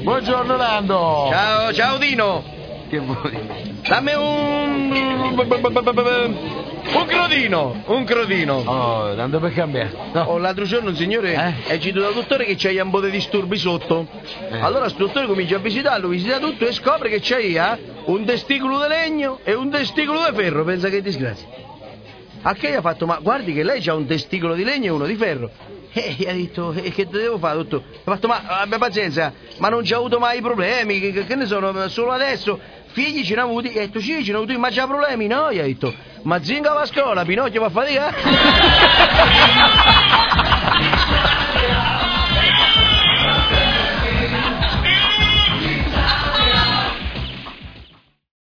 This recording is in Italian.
Buongiorno Nando. Ciao Dino. Che vuoi? Dammi un crodino. Oh, Nando per cambiare. No. L'altro giorno un signore è girato dal dottore che c'ha un po' di disturbi sotto. Allora sto dottore comincia a visitarlo, visita tutto e scopre che c'ha un testicolo di legno e un testicolo di ferro. Pensa che disgrazia. A che gli ha fatto? Ma guardi che lei c'ha un testicolo di legno e uno di ferro. E gli ha detto, che devo fare, dottore? Ha fatto, ma abbia pazienza, ma non c'ha avuto mai problemi, che ne sono, solo adesso. Figli ce ne ha avuti, e ha detto sì, ce ne ha avuti, ma c'ha problemi? No, gli ha detto, ma zinga va a scuola, Pinocchio va a fatica?